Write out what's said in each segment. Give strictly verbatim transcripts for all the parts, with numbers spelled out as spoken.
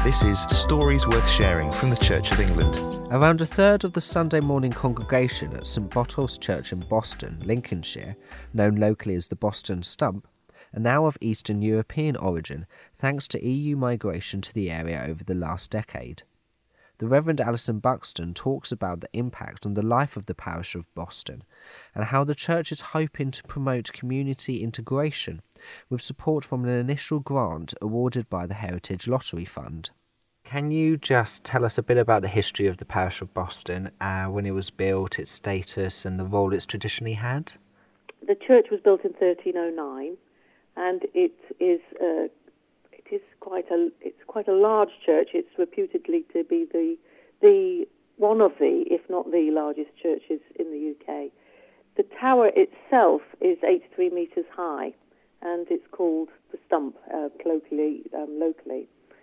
This is Stories Worth Sharing from the Church of England. Around a third of the Sunday morning congregation at St Botolph's Church in Boston, Lincolnshire, known locally as the Boston Stump, are now of Eastern European origin thanks to E U migration to the area over the last decade. The Reverend Alison Buxton talks about the impact on the life of the parish of Boston and how the church is hoping to promote community integration with support from an initial grant awarded by the Heritage Lottery Fund. Can you just tell us a bit about the history of the parish of Boston, uh, when it was built, its status and the role it's traditionally had? The church was built in thirteen oh nine and it is uh, it is quite a it's quite a large church. It's reputedly to be the the one of the, if not the largest churches in the U K. The tower itself is eighty-three metres high, and it's called the Stump uh, locally. Um, locally,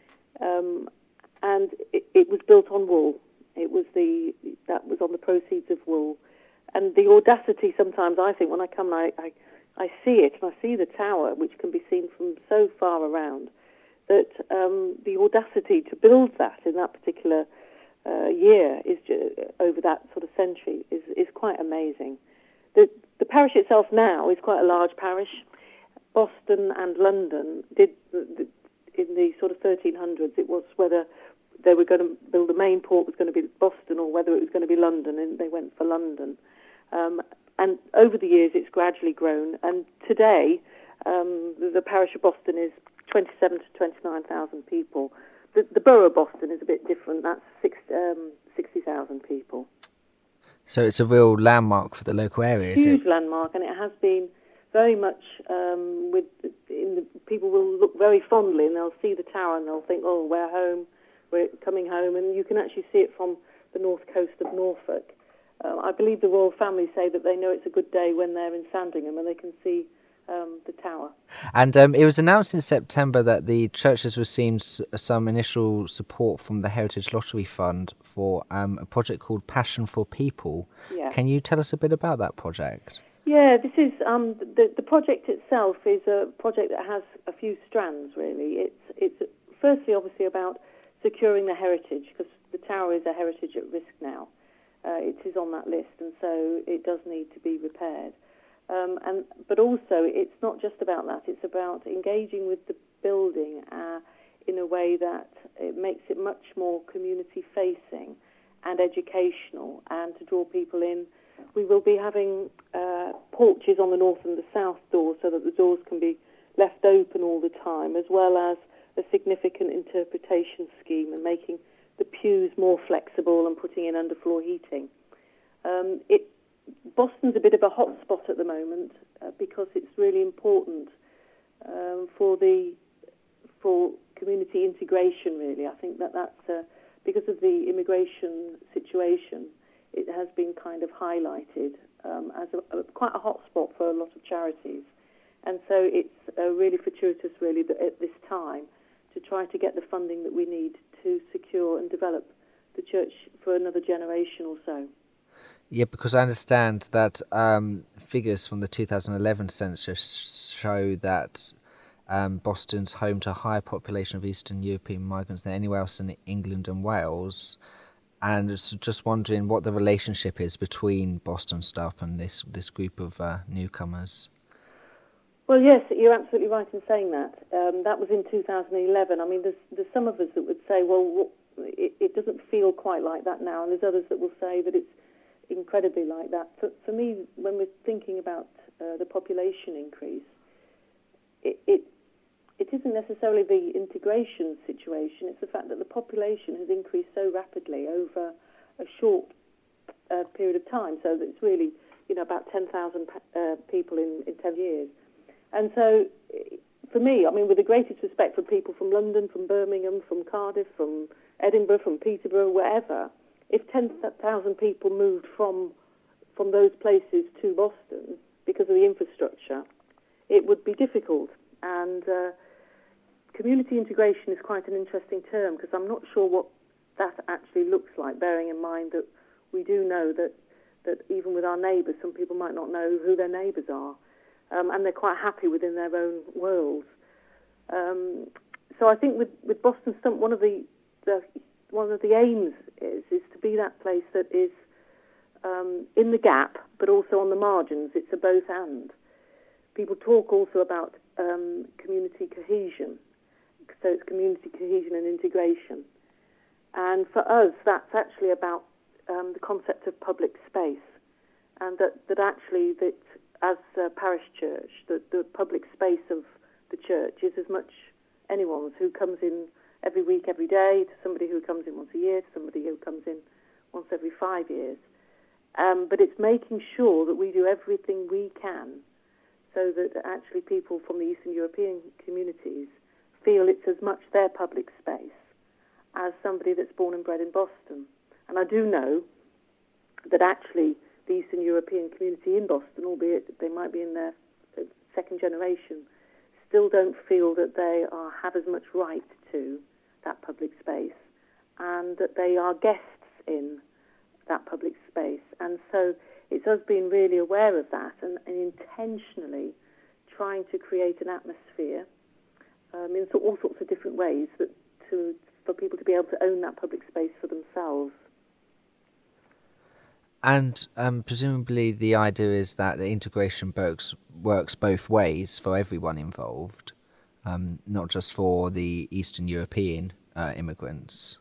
um, and it, it was built on wool. It was the that was on the proceeds of wool, and the audacity. Sometimes I think when I come, and I, I I see it, and I see the tower, which can be seen from so far around, that um, the audacity to build that in that particular uh, year is over that sort of century is, is quite amazing. The, the parish itself now is quite a large parish. Boston and London did, the, in the sort of thirteen hundreds, it was whether they were going to build the main port was going to be Boston or whether it was going to be London, and they went for London. Um, and over the years it's gradually grown, and today um, the, the parish of Boston is twenty-seven to twenty-nine thousand people. The, the borough of Boston is a bit different. That's six, um, sixty thousand people. So it's a real landmark for the local area, is it? Huge landmark, and it has been very much um, with in the, people will look very fondly, and they'll see the tower and they'll think, oh, we're home, we're coming home, and you can actually see it from the north coast of Norfolk. Uh, I believe the royal family say that they know it's a good day when they're in Sandringham and they can see Um, the tower. And um, it was announced in September that the church has received s- some initial support from the Heritage Lottery Fund for um, a project called Passion for People. Yeah. Can you tell us a bit about that project? Yeah, this is um, the the project itself is a project that has a few strands. Really, it's it's firstly obviously about securing the heritage, because the tower is a heritage at risk now. Uh, it is on that list, and so it does need to be repaired. Um, and but also, it's not just about that. It's about engaging with the building uh, in a way that it makes it much more community-facing and educational, and to draw people in. We will be having uh, porches on the north and the south doors, so that the doors can be left open all the time, as well as a significant interpretation scheme and making the pews more flexible and putting in underfloor heating. Um, it Boston's a bit of a hot spot at the moment uh, because it's really important um, for the for community integration. Really, I think that that's uh, because of the immigration situation. It has been kind of highlighted um, as a, a, quite a hot spot for a lot of charities, and so it's uh, really fortuitous, really, that at this time to try to get the funding that we need to secure and develop the church for another generation or so. Yeah, because I understand that um, figures from the two thousand eleven census show that um, Boston's home to a higher population of Eastern European migrants than anywhere else in England and Wales. And just wondering what the relationship is between Boston Stump and this, this group of uh, newcomers. Well, yes, you're absolutely right in saying that. Um, that was in two thousand eleven. I mean, there's, there's some of us that would say, well, it, it doesn't feel quite like that now, and there's others that will say that it's incredibly like that. For, for me, when we're thinking about uh, the population increase, it, it it isn't necessarily the integration situation, it's the fact that the population has increased so rapidly over a short uh, period of time, so that it's really, you know, about ten thousand uh, people in, in ten years. And so, for me, I mean, with the greatest respect for people from London, from Birmingham, from Cardiff, from Edinburgh, from Peterborough, wherever, if ten thousand people moved from from those places to Boston because of the infrastructure, it would be difficult. And uh, community integration is quite an interesting term, because I'm not sure what that actually looks like, bearing in mind that we do know that, that even with our neighbours, some people might not know who their neighbours are, um, and they're quite happy within their own worlds. Um, so I think with, with Boston Stump, one of the the one of the aims is is to be that place that is um, in the gap, but also on the margins. It's a both and. People talk also about um, community cohesion, so it's community cohesion and integration. And for us, that's actually about um, the concept of public space, and that, that actually that as a parish church, that the public space of the church is as much anyone's who comes in every week, every day, to somebody who comes in once a year, to somebody who comes in once every five years. Um, but it's making sure that we do everything we can so that actually people from the Eastern European communities feel it's as much their public space as somebody that's born and bred in Boston. And I do know that actually the Eastern European community in Boston, albeit they might be in their second generation, still don't feel that they are have as much right to that public space, and that they are guests in that public space. And so it's us being really aware of that and, and intentionally trying to create an atmosphere um, in so, all sorts of different ways that to for people to be able to own that public space for themselves. And um, presumably the idea is that the integration works, works both ways for everyone involved, um, not just for the Eastern European uh, immigrants,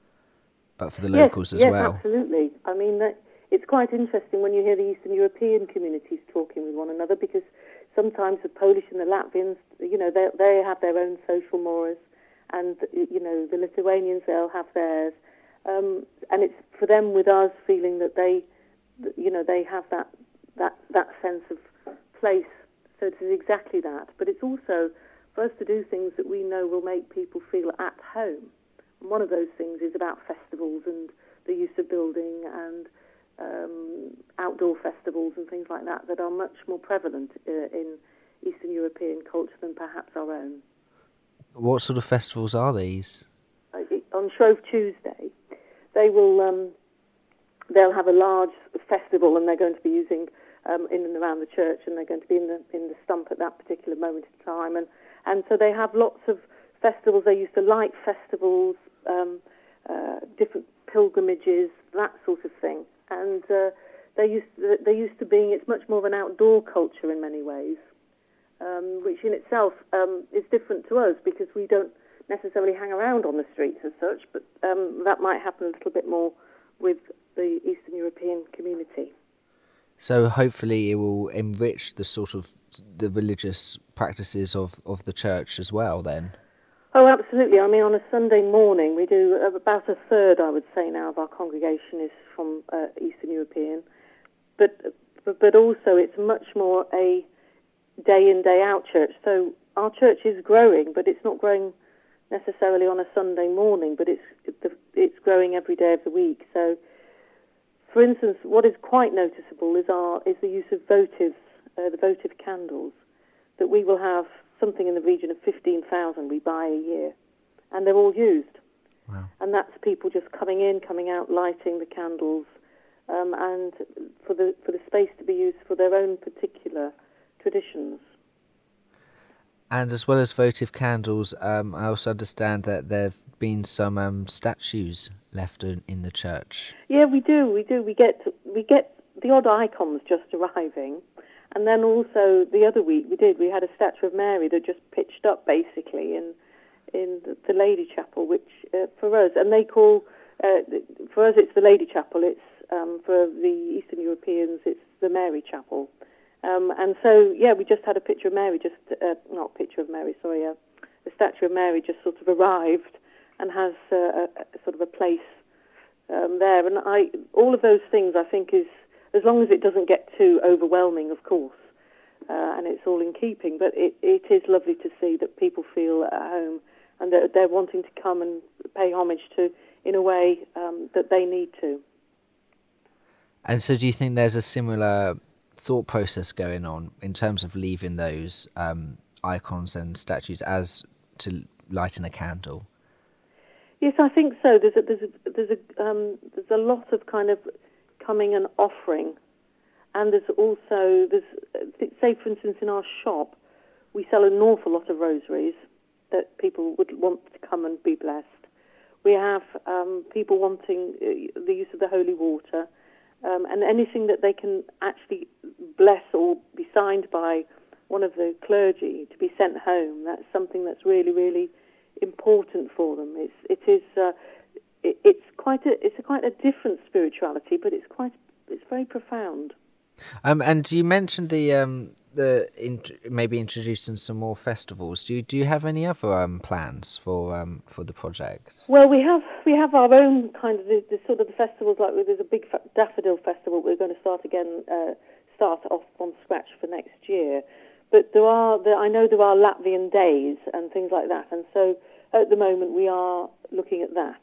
but for the locals yes, as yes, well. Yes, absolutely. I mean, that, it's quite interesting when you hear the Eastern European communities talking with one another, because sometimes the Polish and the Latvians, you know, they, they have their own social mores, and, you know, the Lithuanians, they'll have theirs. Um, and it's for them with us feeling that they, you know, they have that, that, that sense of place. So it is exactly that. But it's also for us to do things that we know will make people feel at home. And one of those things is about festivals and the use of building and um, outdoor festivals and things like that that are much more prevalent uh, in Eastern European culture than perhaps our own. What sort of festivals are these? Uh, on Shrove Tuesday, they will um, they'll have a large festival, and they're going to be using um, in and around the church, and they're going to be in the in the stump at that particular moment in time, and and so they have lots of festivals. They used to light festivals, um, uh, different pilgrimages, that sort of thing, and uh, they used to, they used to being it's much more of an outdoor culture in many ways. Um, which in itself um, is different to us because we don't necessarily hang around on the streets as such, but um, that might happen a little bit more with the Eastern European community. So hopefully it will enrich the sort of the religious practices of, of the church as well then. Oh, absolutely. I mean, on a Sunday morning, we do about a third, I would say now, of our congregation is from uh, Eastern European, but, but but also it's much more a day in, day out church. So our church is growing, but it's not growing necessarily on a Sunday morning, but it's it's growing every day of the week. So, for instance, what is quite noticeable is our is the use of votives, uh, the votive candles, that we will have something in the region of fifteen thousand we buy a year, and they're all used. Wow. And that's people just coming in, coming out, lighting the candles, um, and for the for the space to be used for their own particular traditions. And as well as votive candles, um, I also understand that there have been some um, statues left in, in the church. Yeah, we do. We do. We get we get the odd icons just arriving, and then also the other week we did. We had a statue of Mary that just pitched up basically in in the, the Lady Chapel, which uh, for us, and they call uh, for us it's the Lady Chapel. It's um, for the Eastern Europeans it's the Mary Chapel. Um, and so, yeah, we just had a picture of Mary, just, uh, not picture of Mary, sorry, uh, a statue of Mary just sort of arrived and has uh, a, a sort of a place um, there. And I, all of those things, I think, is, as long as it doesn't get too overwhelming, of course, uh, and it's all in keeping, but it, it is lovely to see that people feel at home and that they're wanting to come and pay homage to, in a way um, that they need to. And so do you think there's a similar thought process going on in terms of leaving those um, icons and statues as to lighting a candle? Yes, I think so. There's a, there's a, there's a, um, there's a lot of kind of coming and offering, and there's also there's say for instance in our shop we sell an awful lot of rosaries that people would want to come and be blessed. We have um, people wanting uh, the use of the holy water, um, and anything that they can actually bless or be signed by one of the clergy to be sent home. That's something that's really, really important for them. It's it is uh, it, it's quite a it's a quite a different spirituality, but it's quite it's very profound. Um, and you mentioned the um, the in, maybe introducing some more festivals. Do you do you have any other um, plans for um, for the project? Well, we have we have our own kind of the, the sort of the festivals. Like there's a big daffodil festival. We're going to start again, uh, start off from scratch for next year. But there are, there, I know there are Latvian days and things like that, and so at the moment we are looking at that,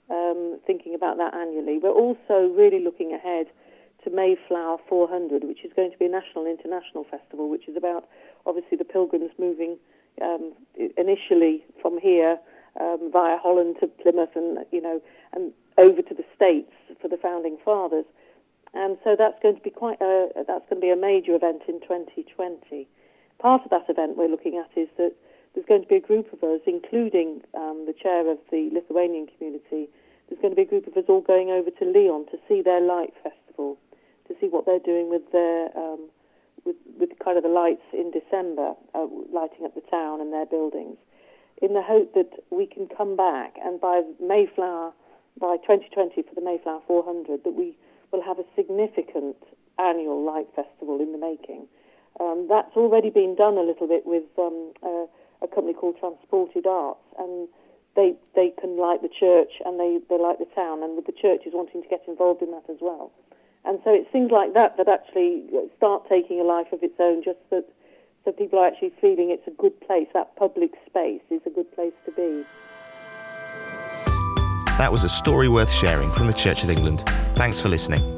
um, thinking about that annually. We're also really looking ahead to Mayflower four hundred, which is going to be a national international festival, which is about obviously the pilgrims moving um, initially from here um, via Holland to Plymouth, and you know, and over to the States for the founding fathers. And so that's going to be quite a, that's going to be a major event in twenty twenty. Part of that event we're looking at is that there's going to be a group of us, including um, the chair of the Lithuanian community. There's going to be a group of us all going over to Lyon to see their light festival, to see what they're doing with their um, with, with kind of the lights in December, uh, lighting up the town and their buildings, in the hope that we can come back and by Mayflower, by twenty twenty for the Mayflower four hundred, that we will have a significant annual light festival in the making. Um, that's already been done a little bit with um, uh, a company called Transported Arts, and they they can light the church and they, they light the town, and with the churches wanting to get involved in that as well. And so it's things like that that actually start taking a life of its own, just that so people are actually feeling it's a good place, that public space is a good place to be. That was a story worth sharing from the Church of England. Thanks for listening.